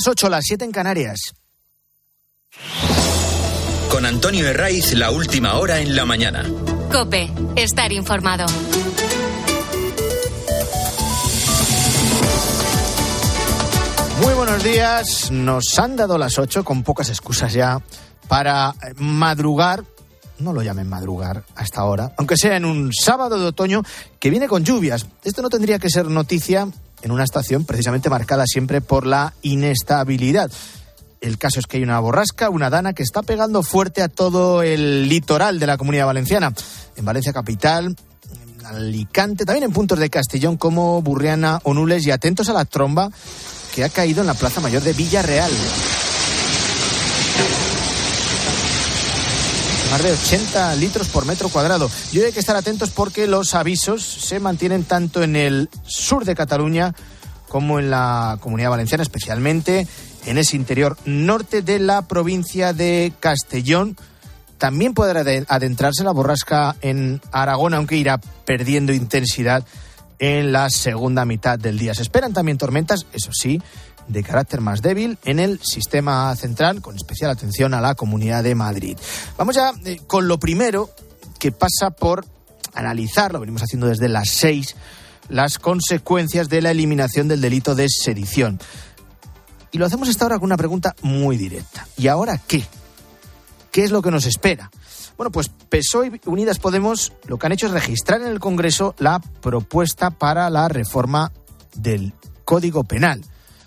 8, las 7 en Canarias. Con Antonio Herraiz, la última hora en la mañana. COPE, estar informado. Muy buenos días. Nos han dado las 8 con pocas excusas ya para madrugar. No lo llamen madrugar hasta ahora, aunque sea en un sábado de otoño que viene con lluvias. Esto no tendría que ser noticia en una estación precisamente marcada siempre por la inestabilidad. El caso es que hay una borrasca, una dana, que está pegando fuerte a todo el litoral de la Comunidad Valenciana. En Valencia capital, en Alicante, también en puntos de Castellón como Burriana o Nules, y atentos a la tromba que ha caído en la Plaza Mayor de Villarreal. Más de 80 litros por metro cuadrado. Y hoy hay que estar atentos porque los avisos se mantienen tanto en el sur de Cataluña como en la Comunidad Valenciana, especialmente en ese interior norte de la provincia de Castellón. También podrá adentrarse la borrasca en Aragón, aunque irá perdiendo intensidad en la segunda mitad del día. Se esperan también tormentas, eso sí, de carácter más débil en el sistema central, con especial atención a la Comunidad de Madrid. Vamos ya con lo primero, que pasa por analizar, lo venimos haciendo desde las 6, las consecuencias de la eliminación del delito de sedición. Y lo hacemos esta hora con una pregunta muy directa. ¿Y ahora qué? ¿Qué es lo que nos espera? Bueno, pues PSOE y Unidas Podemos lo que han hecho es registrar en el Congreso la propuesta para la reforma del Código Penal.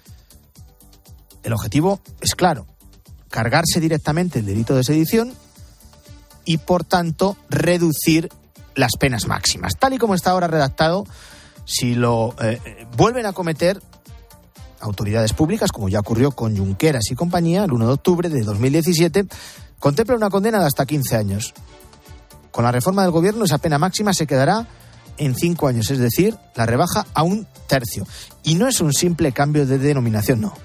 El objetivo es claro: cargarse directamente el delito de sedición y, por tanto, reducir las penas máximas. Tal y como está ahora redactado, si lo vuelven a cometer autoridades públicas, como ya ocurrió con Junqueras y compañía, el 1 de octubre de 2017, contempla una condena de hasta 15 años. Con la reforma del Gobierno, esa pena máxima se quedará en 5 años, es decir, la rebaja a 1/3. Y no es un simple cambio de denominación, no.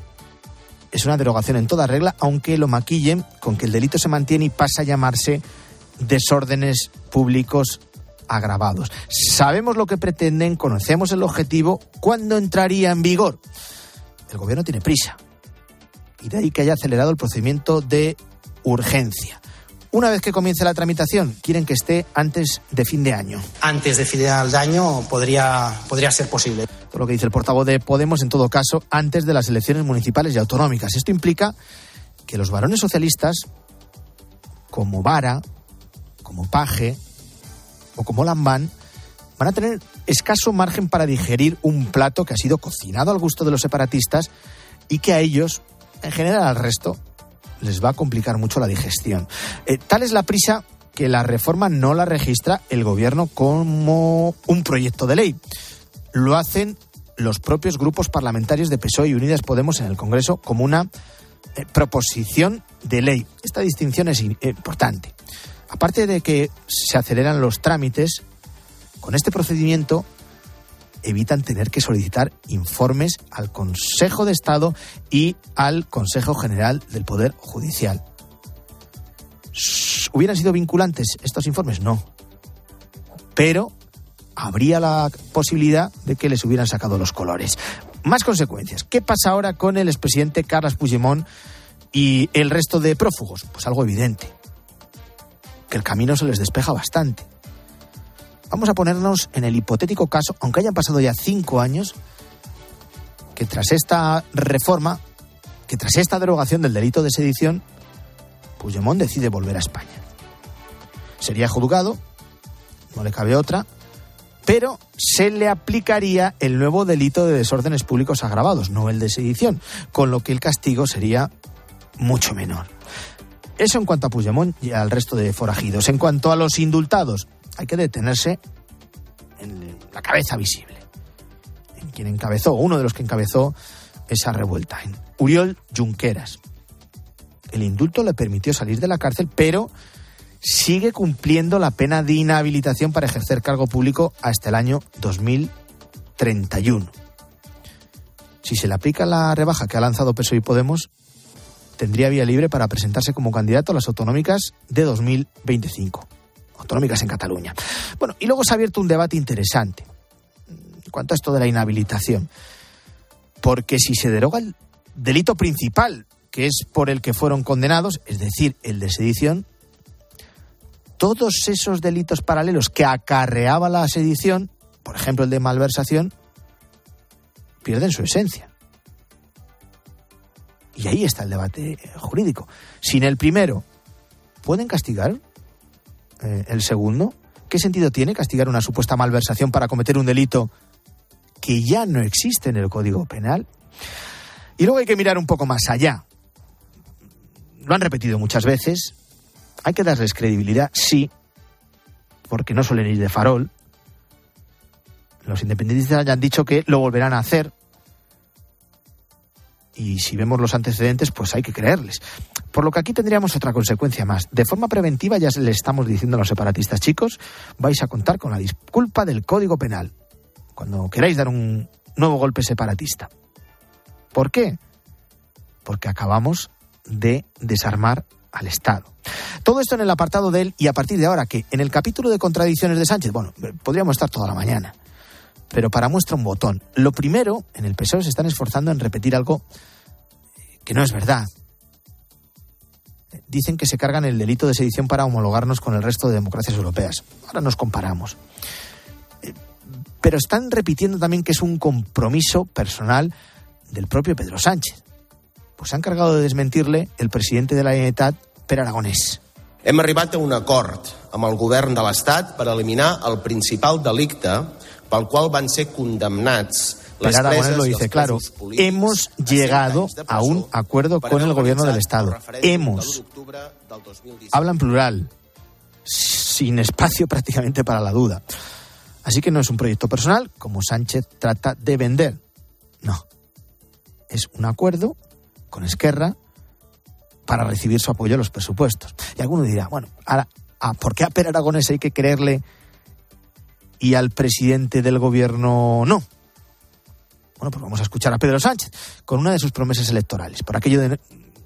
Es una derogación en toda regla, aunque lo maquillen con que el delito se mantiene y pasa a llamarse desórdenes públicos agravados. Sabemos lo que pretenden, conocemos el objetivo. ¿Cuándo entraría en vigor? El Gobierno tiene prisa, y de ahí que haya acelerado el procedimiento de urgencia. Una vez que comience la tramitación, quieren que esté antes de fin de año. Antes de final de año podría ser posible. Por lo que dice el portavoz de Podemos, en todo caso, antes de las elecciones municipales y autonómicas. Esto implica que los varones socialistas, como Vara, como Paje o como Lambán, van a tener escaso margen para digerir un plato que ha sido cocinado al gusto de los separatistas y que a ellos, en general al resto, les va a complicar mucho la digestión. Tal es la prisa que la reforma no la registra el Gobierno como un proyecto de ley. Lo hacen los propios grupos parlamentarios de PSOE y Unidas Podemos en el Congreso como una proposición de ley. Esta distinción es importante. Aparte de que se aceleran los trámites, con este procedimiento evitan tener que solicitar informes al Consejo de Estado y al Consejo General del Poder Judicial. ¿Hubieran sido vinculantes estos informes? No. Pero habría la posibilidad de que les hubieran sacado los colores. Más consecuencias. ¿Qué pasa ahora con el expresidente Carles Puigdemont y el resto de prófugos? Pues algo evidente: que el camino se les despeja bastante. Vamos a ponernos en el hipotético caso, aunque hayan pasado ya 5 años, que tras esta reforma, que tras esta derogación del delito de sedición, Puigdemont decide volver a España. Sería juzgado, no le cabe otra, pero se le aplicaría el nuevo delito de desórdenes públicos agravados, no el de sedición, con lo que el castigo sería mucho menor. Eso en cuanto a Puigdemont y al resto de forajidos. En cuanto a los indultados, hay que detenerse en la cabeza visible, en quien encabezó, uno de los que encabezó esa revuelta, en Oriol Junqueras. El indulto le permitió salir de la cárcel, pero sigue cumpliendo la pena de inhabilitación para ejercer cargo público hasta el año 2031. Si se le aplica la rebaja que ha lanzado PSOE y Podemos, tendría vía libre para presentarse como candidato a las autonómicas de 2025. Autonómicas en Cataluña. Bueno, y luego se ha abierto un debate interesante en cuanto a esto de la inhabilitación. Porque si se deroga el delito principal, que es por el que fueron condenados, es decir, el de sedición, todos esos delitos paralelos que acarreaba la sedición, por ejemplo el de malversación, pierden su esencia. Y ahí está el debate jurídico. Si en el primero pueden castigar el segundo, ¿qué sentido tiene castigar una supuesta malversación para cometer un delito que ya no existe en el Código Penal? Y luego hay que mirar un poco más allá. Lo han repetido muchas veces. Hay que darles credibilidad, sí, porque no suelen ir de farol. Los independentistas ya han dicho que lo volverán a hacer. Y si vemos los antecedentes, pues hay que creerles. Por lo que aquí tendríamos otra consecuencia más. De forma preventiva ya le estamos diciendo a los separatistas, chicos, vais a contar con la disculpa del Código Penal cuando queráis dar un nuevo golpe separatista. ¿Por qué? Porque acabamos de desarmar al Estado. Todo esto en el apartado de él, y a partir de ahora, que en el capítulo de contradicciones de Sánchez, bueno, podríamos estar toda la mañana, pero para muestra un botón. Lo primero, en el PSOE se están esforzando en repetir algo que no es verdad. Dicen que se cargan el delito de sedición para homologarnos con el resto de democracias europeas. Ahora nos comparamos. Pero están repitiendo también que es un compromiso personal del propio Pedro Sánchez. Pues se han encargado de desmentirle el presidente de la Generalitat, Pere Aragonès. Hem arribat a un acord amb el govern de l'Estat per eliminar el principal delicte pel qual van ser condemnats. Pere Aragonès lo dice claro. Hemos llegado a un acuerdo con el gobierno del Estado. Hemos. Habla en plural, sin espacio prácticamente para la duda. Así que no es un proyecto personal, como Sánchez trata de vender. No. Es un acuerdo con Esquerra para recibir su apoyo a los presupuestos. Y alguno dirá, bueno, ahora, ¿por qué a Pere Aragonès hay que creerle y al presidente del gobierno no? Bueno, pues vamos a escuchar a Pedro Sánchez con una de sus promesas electorales, por aquello de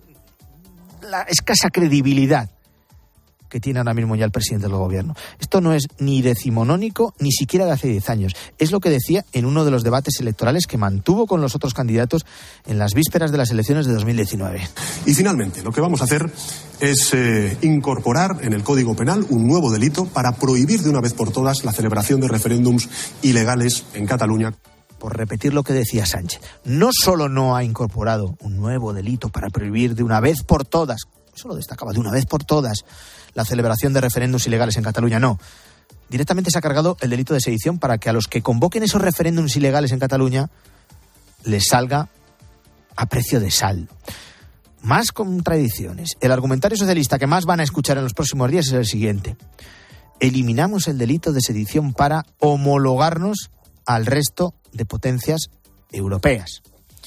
la escasa credibilidad que tiene ahora mismo ya el presidente del gobierno. Esto no es ni decimonónico, ni siquiera de hace 10 años. Es lo que decía en uno de los debates electorales que mantuvo con los otros candidatos en las vísperas de las elecciones de 2019. Y finalmente, lo que vamos a hacer es incorporar en el Código Penal un nuevo delito para prohibir de una vez por todas la celebración de referéndums ilegales en Cataluña. Por repetir lo que decía Sánchez, no solo no ha incorporado un nuevo delito para prohibir de una vez por todas, eso lo destacaba, de una vez por todas, la celebración de referéndums ilegales en Cataluña, no. Directamente se ha cargado el delito de sedición para que a los que convoquen esos referéndums ilegales en Cataluña les salga a precio de saldo. Más contradicciones. El argumentario socialista que más van a escuchar en los próximos días es el siguiente. Eliminamos el delito de sedición para homologarnos al resto de potencias europeas.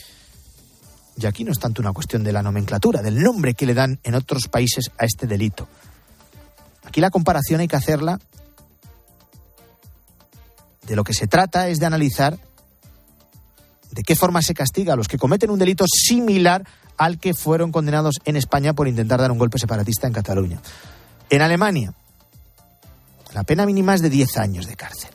Y aquí no es tanto una cuestión de la nomenclatura, del nombre que le dan en otros países a este delito. Aquí la comparación hay que hacerla. De lo que se trata es de analizar de qué forma se castiga a los que cometen un delito similar al que fueron condenados en España por intentar dar un golpe separatista en Cataluña. En Alemania, la pena mínima es de 10 años de cárcel.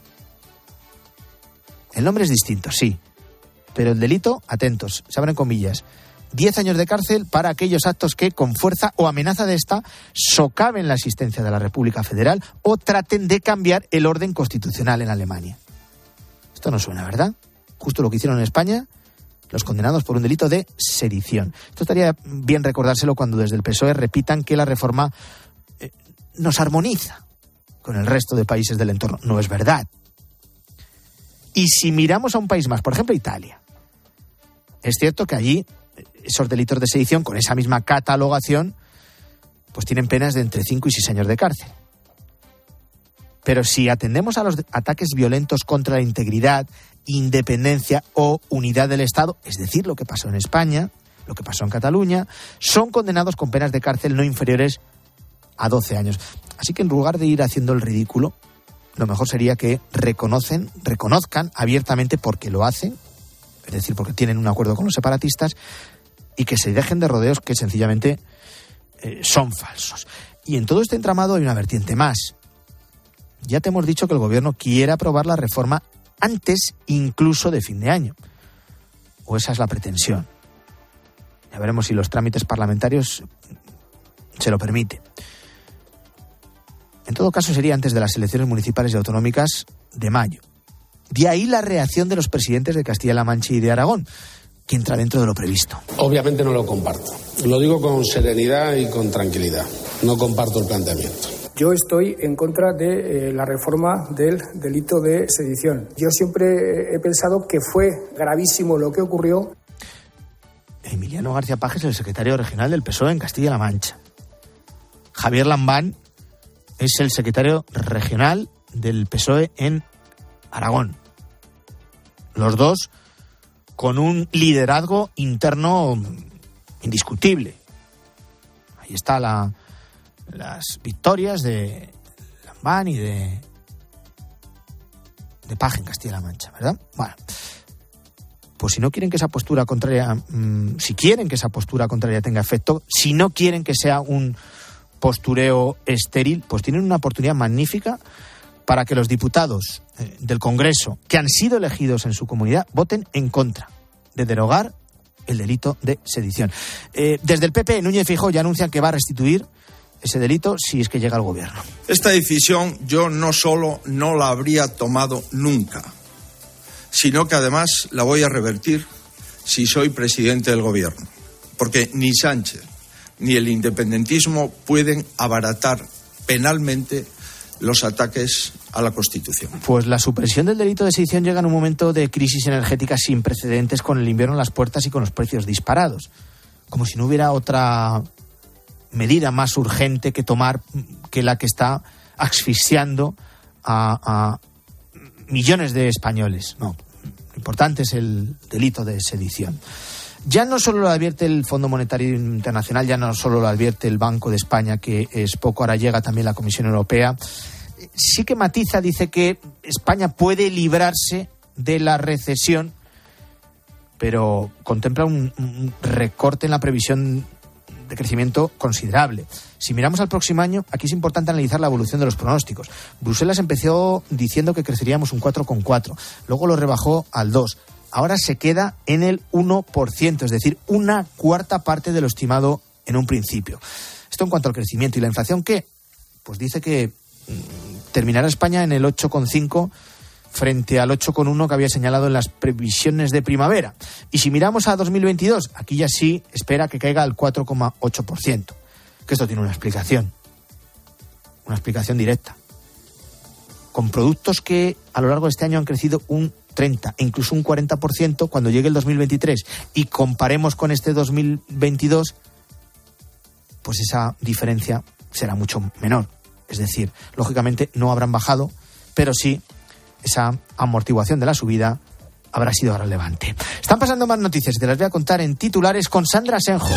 El nombre es distinto, sí, pero el delito, atentos, se abren comillas, 10 años de cárcel para aquellos actos que, con fuerza o amenaza de esta, socaven la existencia de la República Federal o traten de cambiar el orden constitucional en Alemania. Esto no suena, ¿verdad? Justo lo que hicieron en España los condenados por un delito de sedición. Esto estaría bien recordárselo cuando desde el PSOE repitan que la reforma nos armoniza con el resto de países del entorno. No es verdad. Y si miramos a un país más, por ejemplo Italia, es cierto que allí esos delitos de sedición, con esa misma catalogación, pues tienen penas de entre 5 y 6 años de cárcel. Pero si atendemos a los ataques violentos contra la integridad, independencia o unidad del Estado, es decir, lo que pasó en España, lo que pasó en Cataluña, son condenados con penas de cárcel no inferiores a 12 años. Así que en lugar de ir haciendo el ridículo, lo mejor sería que reconozcan abiertamente porque lo hacen, es decir, porque tienen un acuerdo con los separatistas, y que se dejen de rodeos que sencillamente son falsos. Y en todo este entramado hay una vertiente más. Ya te hemos dicho que el gobierno quiere aprobar la reforma antes incluso de fin de año. O esa es la pretensión. Ya veremos si los trámites parlamentarios se lo permiten. En todo caso, sería antes de las elecciones municipales y autonómicas de mayo. De ahí la reacción de los presidentes de Castilla-La Mancha y de Aragón, que entra dentro de lo previsto. Obviamente no lo comparto. Lo digo con serenidad y con tranquilidad. No comparto el planteamiento. Yo estoy en contra de la reforma del delito de sedición. Yo siempre he pensado que fue gravísimo lo que ocurrió. Emiliano García Paje es el secretario regional del PSOE en Castilla-La Mancha. Javier Lambán es el secretario regional del PSOE en Aragón. Los dos con un liderazgo interno indiscutible. Ahí está las victorias de Lambán y de Paje en Castilla-La Mancha, ¿verdad? Bueno, pues si no quieren que esa postura contraria, si quieren que esa postura contraria tenga efecto, si no quieren que sea un postureo estéril, pues tienen una oportunidad magnífica para que los diputados del Congreso, que han sido elegidos en su comunidad, voten en contra de derogar el delito de sedición. Desde el PP, Núñez Feijóo ya anuncian que va a restituir ese delito si es que llega al gobierno. Esta decisión yo no solo no la habría tomado nunca, sino que además la voy a revertir si soy presidente del gobierno. Porque ni Sánchez ni el independentismo pueden abaratar penalmente los ataques a la Constitución. Pues la supresión del delito de sedición llega en un momento de crisis energética sin precedentes, con el invierno en las puertas y con los precios disparados. Como si no hubiera otra medida más urgente que tomar que la que está asfixiando a millones de españoles. No, lo importante es el delito de sedición. Ya no solo lo advierte el Fondo Monetario Internacional, ya no solo lo advierte el Banco de España, que es poco, ahora llega también la Comisión Europea. Sí que matiza, dice que España puede librarse de la recesión, pero contempla un recorte en la previsión de crecimiento considerable. Si miramos al próximo año, aquí es importante analizar la evolución de los pronósticos. Bruselas empezó diciendo que creceríamos un 4,4, luego lo rebajó al 2%. Ahora se queda en el 1%, es decir, una cuarta parte de lo estimado en un principio. Esto en cuanto al crecimiento. ¿Y la inflación qué? Pues dice que terminará España en el 8,5 frente al 8,1 que había señalado en las previsiones de primavera. Y si miramos a 2022, aquí ya sí espera que caiga al 4,8%. Que esto tiene una explicación directa. Con productos que a lo largo de este año han crecido un 30%, incluso un 40% cuando llegue el 2023 y comparemos con este 2022, pues esa diferencia será mucho menor. Es decir, lógicamente no habrán bajado, pero sí esa amortiguación de la subida habrá sido relevante. Están pasando más noticias y te las voy a contar en titulares con Sandra Senjo.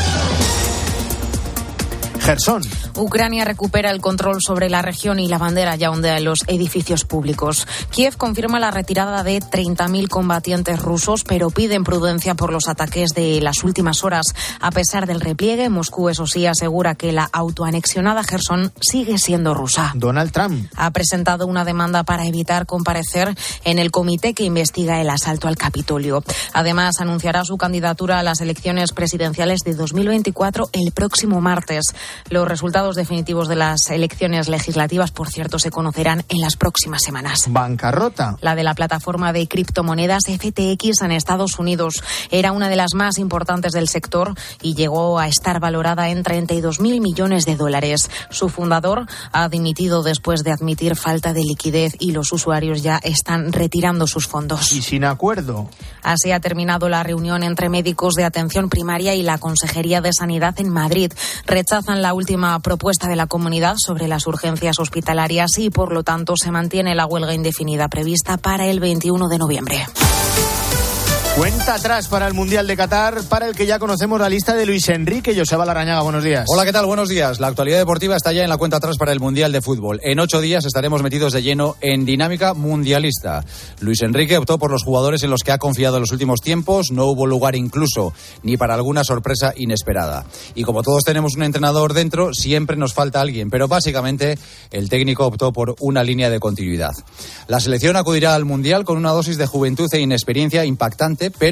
Gerson. Ucrania recupera el control sobre la región y la bandera ya ondea en los edificios públicos. Kiev confirma la retirada de 30.000 combatientes rusos, pero piden prudencia por los ataques de las últimas horas. A pesar del repliegue, Moscú, eso sí, asegura que la autoanexionada Gerson sigue siendo rusa. Donald Trump ha presentado una demanda para evitar comparecer en el comité que investiga el asalto al Capitolio. Además, anunciará su candidatura a las elecciones presidenciales de 2024 el próximo martes. Los resultados definitivos de las elecciones legislativas, por cierto, se conocerán en las próximas semanas. Bancarrota. La de la plataforma de criptomonedas FTX en Estados Unidos era una de las más importantes del sector y llegó a estar valorada en $32.000 millones. Su fundador ha dimitido después de admitir falta de liquidez y los usuarios ya están retirando sus fondos. Y sin acuerdo. Así ha terminado la reunión entre médicos de atención primaria y la Consejería de Sanidad en Madrid. Rechazan la última propuesta de la comunidad sobre las urgencias hospitalarias y, por lo tanto, se mantiene la huelga indefinida prevista para el 21 de noviembre. Cuenta atrás para el Mundial de Qatar, para el que ya conocemos la lista de Luis Enrique. Joseba Larrañaga, buenos días. Hola, ¿qué tal? Buenos días. La actualidad deportiva está ya en la cuenta atrás para el Mundial de Fútbol. En 8 días estaremos metidos de lleno en dinámica mundialista. Luis Enrique optó por los jugadores en los que ha confiado en los últimos tiempos. No hubo lugar incluso ni para alguna sorpresa inesperada. Y como todos tenemos un entrenador dentro, siempre nos falta alguien. Pero básicamente el técnico optó por una línea de continuidad. La selección acudirá al Mundial con una dosis de juventud e inexperiencia impactante, pero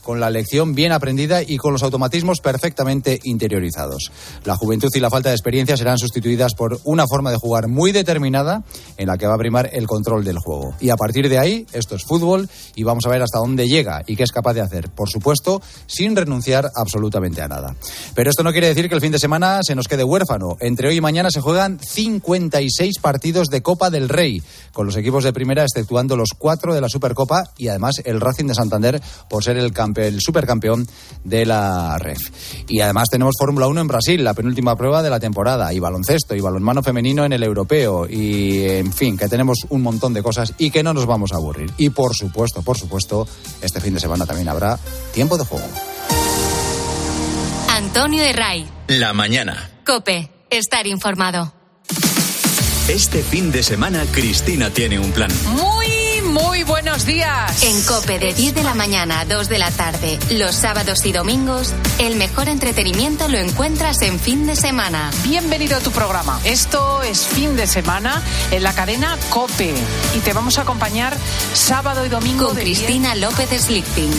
con la lección bien aprendida y con los automatismos perfectamente interiorizados. La juventud y la falta de experiencia serán sustituidas por una forma de jugar muy determinada en la que va a primar el control del juego. Y a partir de ahí, esto es fútbol y vamos a ver hasta dónde llega y qué es capaz de hacer. Por supuesto, sin renunciar absolutamente a nada. Pero esto no quiere decir que el fin de semana se nos quede huérfano. Entre hoy y mañana se juegan 56 partidos de Copa del Rey, con los equipos de primera exceptuando los 4 de la Supercopa y además el Racing de Santander por ser el supercampeón de la REF. Y además tenemos Fórmula 1 en Brasil, la penúltima prueba de la temporada, y baloncesto y balonmano femenino en el europeo, y en fin, que tenemos un montón de cosas y que no nos vamos a aburrir. Y por supuesto, este fin de semana también habrá tiempo de juego. Antonio Herray. La mañana. COPE. Estar informado. Este fin de semana Cristina tiene un plan. Muy buenos días. En COPE de 10 de la mañana a 2 de la tarde, los sábados y domingos, el mejor entretenimiento lo encuentras en fin de semana. Bienvenido a tu programa. Esto es fin de semana en la cadena COPE y te vamos a acompañar sábado y domingo con Cristina López Slichting.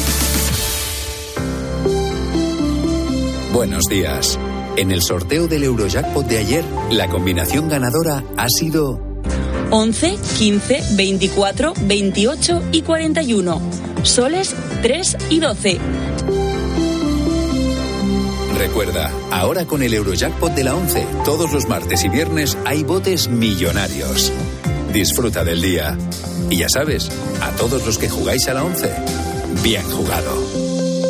Buenos días. En el sorteo del Eurojackpot de ayer, la combinación ganadora ha sido 11, 15, 24, 28 y 41. Soles 3 y 12. Recuerda, ahora con el Eurojackpot de la 11, todos los martes y viernes hay botes millonarios. Disfruta del día. Y ya sabes, a todos los que jugáis a la 11, bien jugado.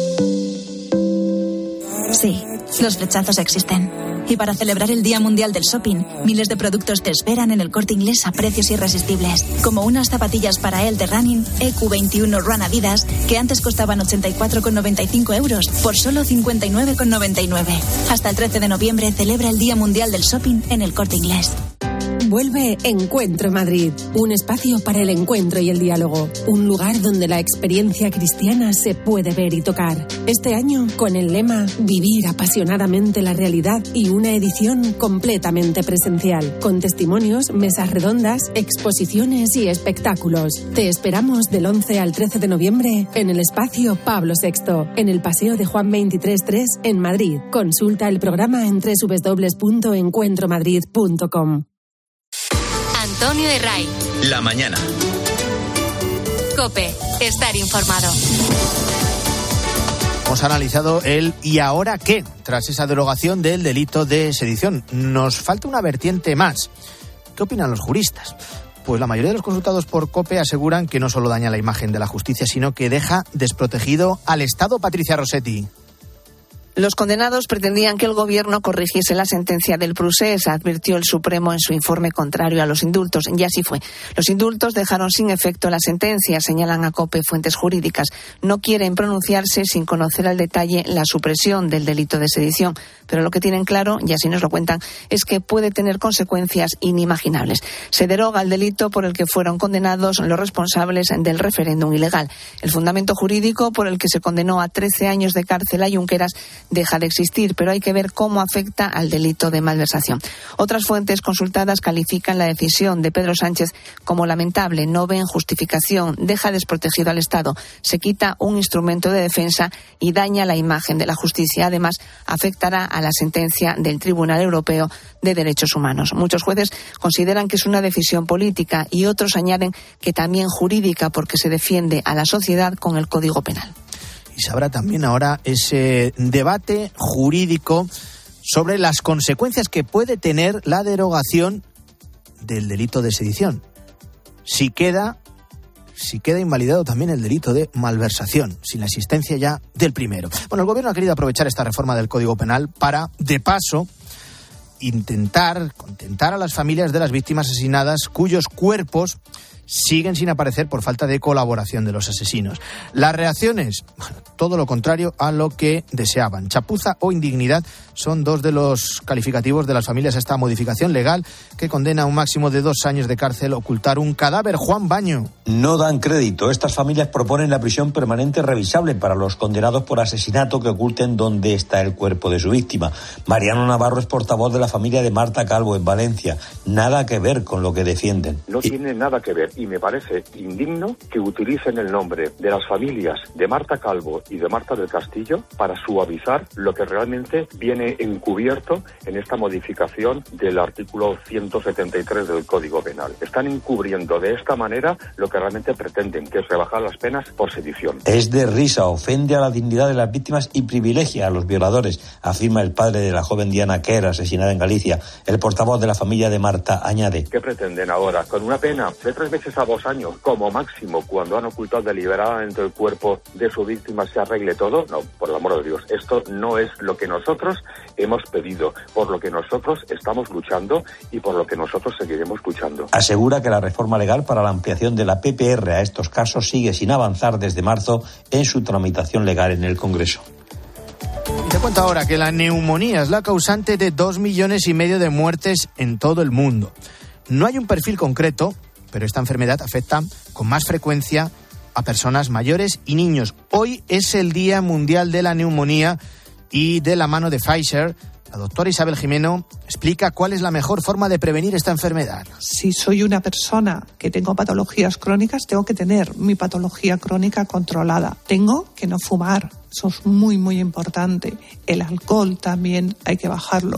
Sí, los flechazos existen. Y para celebrar el Día Mundial del Shopping, miles de productos te esperan en el Corte Inglés a precios irresistibles. Como unas zapatillas para él de running EQ21 Run Adidas, que antes costaban 84,95 euros por solo 59,99. Hasta el 13 de noviembre celebra el Día Mundial del Shopping en el Corte Inglés. Vuelve Encuentro Madrid, un espacio para el encuentro y el diálogo, un lugar donde la experiencia cristiana se puede ver y tocar. Este año con el lema Vivir apasionadamente la realidad y una edición completamente presencial, con testimonios, mesas redondas, exposiciones y espectáculos. Te esperamos del 11 al 13 de noviembre en el espacio Pablo VI, en el Paseo de Juan 23-3 en Madrid. Consulta el programa en www.encuentromadrid.com. Antonio Herray. La mañana. COPE. Estar informado. Hemos analizado el ¿y ahora qué? Tras esa derogación del delito de sedición. Nos falta una vertiente más. ¿Qué opinan los juristas? Pues la mayoría de los consultados por COPE aseguran que no solo daña la imagen de la justicia, sino que deja desprotegido al Estado. Patricia Rossetti. Los condenados pretendían que el gobierno corrigiese la sentencia del Procés, advirtió el Supremo en su informe contrario a los indultos. Y así fue. Los indultos dejaron sin efecto la sentencia, señalan a COPE fuentes jurídicas. No quieren pronunciarse sin conocer al detalle la supresión del delito de sedición. Pero lo que tienen claro, y así nos lo cuentan, es que puede tener consecuencias inimaginables. Se deroga el delito por el que fueron condenados los responsables del referéndum ilegal. El fundamento jurídico por el que se condenó a 13 años de cárcel a Junqueras deja de existir, pero hay que ver cómo afecta al delito de malversación. Otras fuentes consultadas califican la decisión de Pedro Sánchez como lamentable, no ven justificación, deja desprotegido al Estado, se quita un instrumento de defensa y daña la imagen de la justicia. Además, afectará a la sentencia del Tribunal Europeo de Derechos Humanos. Muchos jueces consideran que es una decisión política y otros añaden que también jurídica porque se defiende a la sociedad con el Código Penal. Y se habrá también ahora ese debate jurídico sobre las consecuencias que puede tener la derogación del delito de sedición. Si queda invalidado también el delito de malversación, sin la existencia ya del primero. Bueno, el gobierno ha querido aprovechar esta reforma del Código Penal para, de paso, intentar contentar a las familias de las víctimas asesinadas cuyos cuerpos siguen sin aparecer por falta de colaboración de los asesinos. Las reacciones, todo lo contrario a lo que deseaban. Chapuza o indignidad son dos de los calificativos de las familias a esta modificación legal que condena a un máximo de 2 años de cárcel ocultar un cadáver. Juan Baño. No dan crédito. Estas familias proponen la prisión permanente revisable para los condenados por asesinato que oculten dónde está el cuerpo de su víctima. Mariano Navarro es portavoz de la familia de Marta Calvo en Valencia. Nada que ver con lo que defienden. No tiene nada que ver y me parece indigno que utilicen el nombre de las familias de Marta Calvo y de Marta del Castillo para suavizar lo que realmente viene encubierto en esta modificación del artículo 173 del Código Penal. Están encubriendo de esta manera lo que realmente pretenden, que es rebajar las penas por sedición. Es de risa, ofende a la dignidad de las víctimas y privilegia a los violadores, afirma el padre de la joven Diana Quer, asesinada en Galicia. El portavoz de la familia de Marta añade: ¿Qué pretenden ahora? Con una pena de 3 meses a 2 años, como máximo, cuando han ocultado deliberadamente el cuerpo de su víctima, se arregle todo. No, por el amor de Dios, esto no es lo que nosotros hemos pedido, por lo que nosotros estamos luchando y por lo que nosotros seguiremos luchando. Asegura que la reforma legal para la ampliación de la PPR a estos casos sigue sin avanzar desde marzo en su tramitación legal en el Congreso. Y te cuento ahora que la neumonía es la causante de 2,5 millones de muertes en todo el mundo. No hay un perfil concreto, pero esta enfermedad afecta con más frecuencia a personas mayores y niños. Hoy es el Día Mundial de la Neumonía y de la mano de Pfizer, la doctora Isabel Jimeno explica cuál es la mejor forma de prevenir esta enfermedad. Si soy una persona que tengo patologías crónicas, tengo que tener mi patología crónica controlada. Tengo que no fumar, eso es muy, muy importante. El alcohol también hay que bajarlo.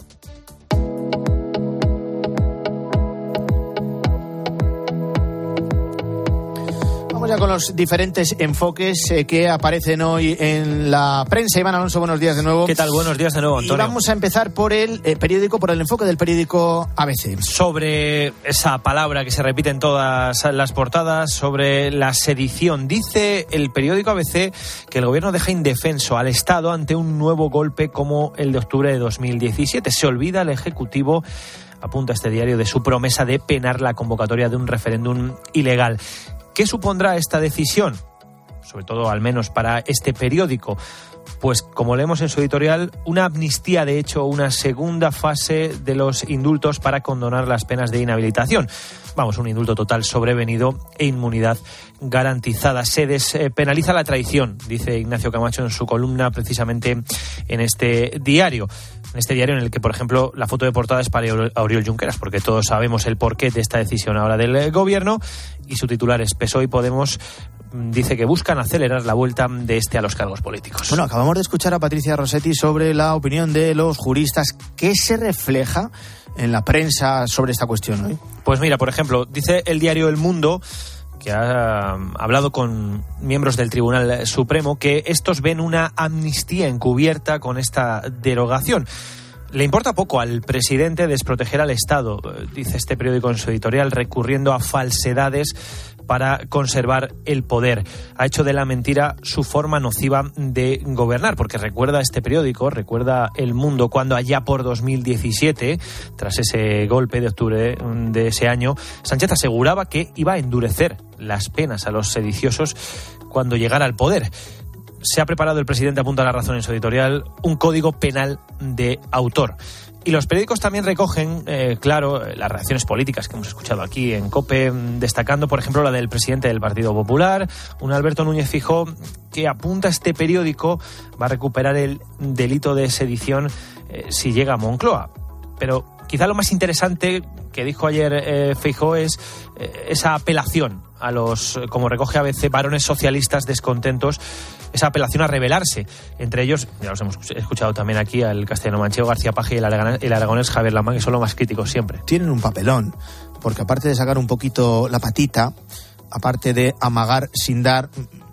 Ya con los diferentes enfoques que aparecen hoy en la prensa. Iván Alonso, buenos días de nuevo. ¿Qué tal? Buenos días de nuevo, Antonio. Y vamos a empezar por el periódico, por el enfoque del periódico ABC. Sobre esa palabra que se repite en todas las portadas, sobre la sedición. Dice el periódico ABC que el gobierno deja indefenso al Estado ante un nuevo golpe como el de octubre de 2017. Se olvida el Ejecutivo, apunta este diario, de su promesa de penar la convocatoria de un referéndum ilegal. ¿Qué supondrá esta decisión? Sobre todo, al menos para este periódico. Pues, como leemos en su editorial, una amnistía, de hecho, una segunda fase de los indultos para condonar las penas de inhabilitación. Vamos, un indulto total sobrevenido e inmunidad garantizada. Se despenaliza la traición, dice Ignacio Camacho en su columna precisamente en este diario. En este diario en el que, por ejemplo, la foto de portada es para Oriol Junqueras, porque todos sabemos el porqué de esta decisión ahora del gobierno, y su titular es PSOE y Podemos dice que buscan acelerar la vuelta de este a los cargos políticos. Bueno, acabamos de escuchar a Patricia Rossetti sobre la opinión de los juristas. ¿Qué se refleja en la prensa sobre esta cuestión hoy? Pues mira, por ejemplo, dice el diario El Mundo, que ha hablado con miembros del Tribunal Supremo, que estos ven una amnistía encubierta con esta derogación. Le importa poco al presidente desproteger al Estado, dice este periódico en su editorial, recurriendo a falsedades para conservar el poder. Ha hecho de la mentira su forma nociva de gobernar, porque recuerda este periódico, recuerda El Mundo, cuando allá por 2017, tras ese golpe de octubre de ese año, Sánchez aseguraba que iba a endurecer las penas a los sediciosos cuando llegara al poder. Se ha preparado, el presidente apunta a La Razón en su editorial, un código penal de autor. Y los periódicos también recogen, las reacciones políticas que hemos escuchado aquí en COPE, destacando, por ejemplo, la del presidente del Partido Popular, un Alberto Núñez Feijóo, que apunta a este periódico, va a recuperar el delito de sedición si llega a Moncloa. Pero quizá lo más interesante que dijo ayer Feijóo es esa apelación a los, como recoge ABC, varones socialistas descontentos, esa apelación a rebelarse. Entre ellos, ya los hemos escuchado también aquí, al castellano manchego García Paje y el aragonés Javier Lamán, que son los más críticos siempre. Tienen un papelón, porque aparte de sacar un poquito la patita, aparte de amagar sin dar,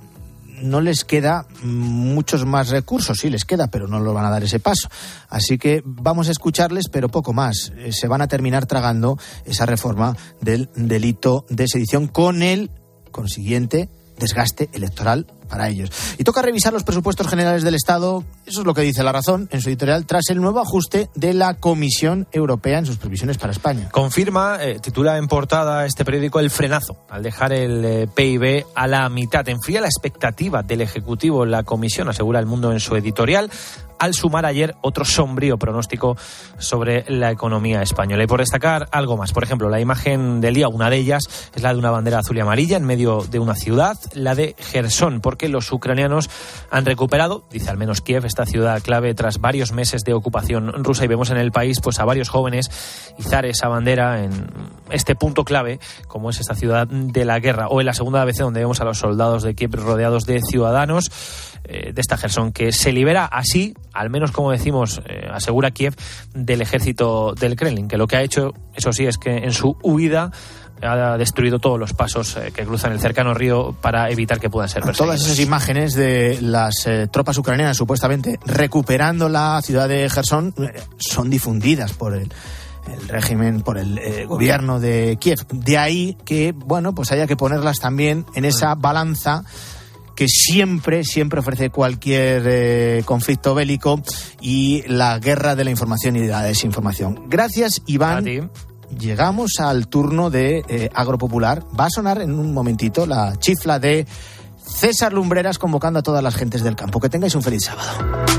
no les queda muchos más recursos. Sí les queda, pero no lo van a dar ese paso. Así que vamos a escucharles, pero poco más. Se van a terminar tragando esa reforma del delito de sedición con el consiguiente desgaste electoral para ellos. Y toca revisar los presupuestos generales del Estado, eso es lo que dice La Razón en su editorial, tras el nuevo ajuste de la Comisión Europea en sus previsiones para España. Confirma, titula en portada este periódico, el frenazo al dejar el PIB a la mitad. Enfría la expectativa del Ejecutivo en la Comisión, asegura El Mundo en su editorial, al sumar ayer otro sombrío pronóstico sobre la economía española. Y por destacar algo más, por ejemplo, la imagen del día, una de ellas es la de una bandera azul y amarilla en medio de una ciudad, la de Jersón, porque porque los ucranianos han recuperado, dice al menos Kiev, esta ciudad clave tras varios meses de ocupación rusa, y vemos en el país pues a varios jóvenes izar esa bandera en este punto clave como es esta ciudad de la guerra, o en la segunda ABC donde vemos a los soldados de Kiev rodeados de ciudadanos de esta Jersón, que se libera así, al menos como decimos, asegura Kiev, del ejército del Kremlin, que lo que ha hecho, eso sí, es que en su huida ha destruido todos los pasos que cruzan el cercano río para evitar que puedan ser perseguidos. Todas esas imágenes de las tropas ucranianas supuestamente recuperando la ciudad de Jersón son difundidas por el régimen, por el gobierno de Kiev. De ahí que, bueno, pues haya que ponerlas también en esa balanza que siempre ofrece cualquier conflicto bélico y la guerra de la información y de la desinformación. Gracias, Iván. A ti. Llegamos al turno de Agropopular. Va a sonar en un momentito la chifla de César Lumbreras convocando a todas las gentes del campo. Que tengáis un feliz sábado.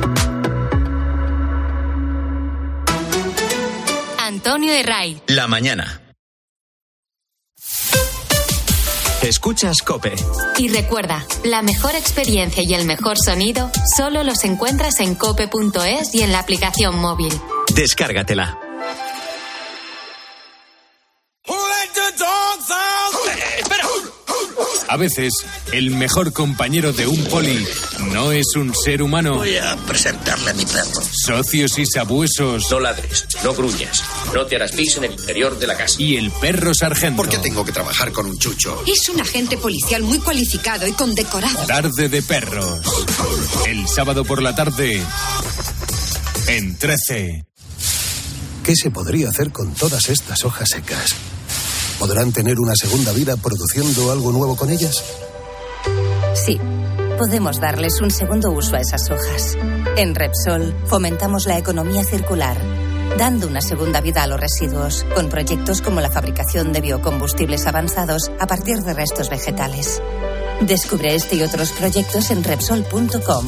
Antonio Herray. La mañana. Escuchas COPE. Y recuerda, la mejor experiencia y el mejor sonido solo los encuentras en cope.es y en la aplicación móvil. Descárgatela. ¡Espera! A veces, el mejor compañero de un poli no es un ser humano. Voy a presentarle a mi perro. Socios y sabuesos. No ladres, no gruñas, no te harás pis en el interior de la casa. Y el perro sargento. ¿Por qué tengo que trabajar con un chucho? Es un agente policial muy cualificado y condecorado. Tarde de perros. El sábado por la tarde, en 13. ¿Qué se podría hacer con todas estas hojas secas? ¿Podrán tener una segunda vida produciendo algo nuevo con ellas? Sí, podemos darles un segundo uso a esas hojas. En Repsol fomentamos la economía circular, dando una segunda vida a los residuos, con proyectos como la fabricación de biocombustibles avanzados a partir de restos vegetales. Descubre este y otros proyectos en Repsol.com.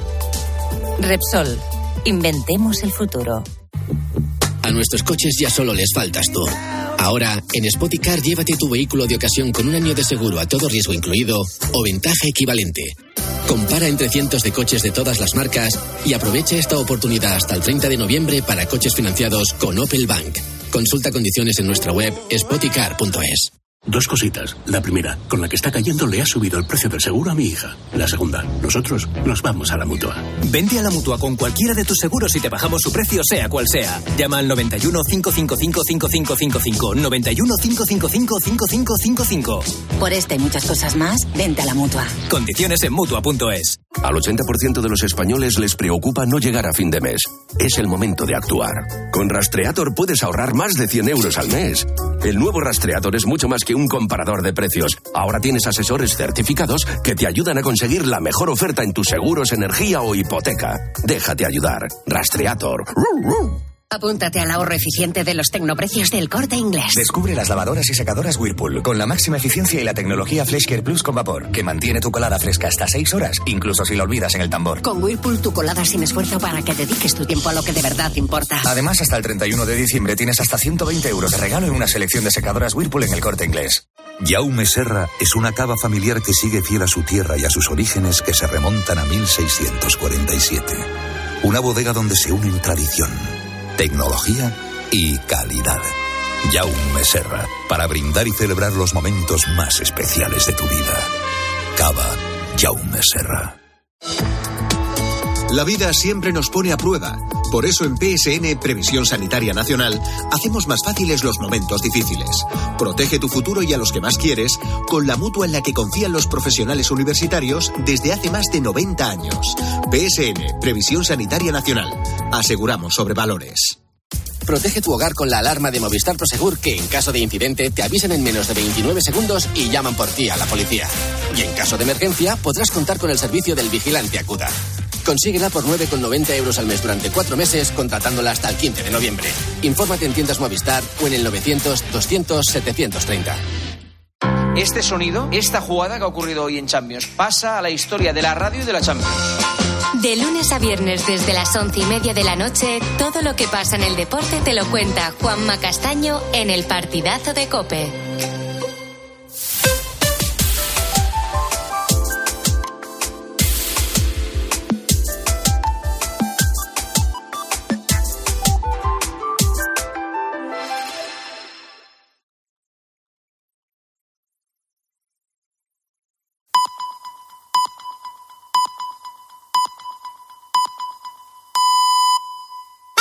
Repsol, inventemos el futuro. A nuestros coches ya solo les faltas tú. Ahora, en Spoticar, llévate tu vehículo de ocasión con un año de seguro a todo riesgo incluido o ventaja equivalente. Compara entre cientos de coches de todas las marcas y aprovecha esta oportunidad hasta el 30 de noviembre para coches financiados con Opel Bank. Consulta condiciones en nuestra web spoticar.es. Dos cositas. La primera, con la que está cayendo le ha subido el precio del seguro a mi hija. La segunda, nosotros nos vamos a la Mutua. Vente a la Mutua con cualquiera de tus seguros y te bajamos su precio sea cual sea. Llama al 91 555 5555. 91 555 5555. Por esta y muchas cosas más, vente a la Mutua. Condiciones en Mutua.es. Al 80% de los españoles les preocupa no llegar a fin de mes. Es el momento de actuar. Con Rastreator puedes ahorrar más de 100 euros al mes. El nuevo Rastreator es mucho más que un comparador de precios. Ahora tienes asesores certificados que te ayudan a conseguir la mejor oferta en tus seguros, energía o hipoteca. Déjate ayudar. Rastreator. Apúntate al ahorro eficiente de los tecnoprecios del Corte Inglés. Descubre las lavadoras y secadoras Whirlpool con la máxima eficiencia y la tecnología FreshCare Plus con vapor, que mantiene tu colada fresca hasta 6 horas, incluso si lo olvidas en el tambor. Con Whirlpool tu colada sin esfuerzo para que dediques tu tiempo a lo que de verdad importa. Además, hasta el 31 de diciembre tienes hasta 120 euros de regalo en una selección de secadoras Whirlpool en el Corte Inglés. Jaume Serra es una cava familiar que sigue fiel a su tierra y a sus orígenes que se remontan a 1647. Una bodega donde se unen tradición, tecnología y calidad. Jaume Serra, para brindar y celebrar los momentos más especiales de tu vida. Cava Jaume Serra. La vida siempre nos pone a prueba. Por eso en PSN, Previsión Sanitaria Nacional, hacemos más fáciles los momentos difíciles. Protege tu futuro y a los que más quieres con la mutua en la que confían los profesionales universitarios desde hace más de 90 años. PSN, Previsión Sanitaria Nacional. Aseguramos sobre valores. Protege tu hogar con la alarma de Movistar Prosegur, que en caso de incidente te avisan en menos de 29 segundos y llaman por ti a la policía. Y en caso de emergencia podrás contar con el servicio del vigilante Acuda. Consíguela por 9,90 euros al mes durante 4 meses, contratándola hasta el 15 de noviembre. Infórmate en tiendas Movistar o en el 900-200-730. Este sonido, esta jugada que ha ocurrido hoy en Champions, pasa a la historia de la radio y de la Champions. De lunes a viernes desde las 11:30 de la noche, todo lo que pasa en el deporte te lo cuenta Juanma Castaño en El Partidazo de COPE.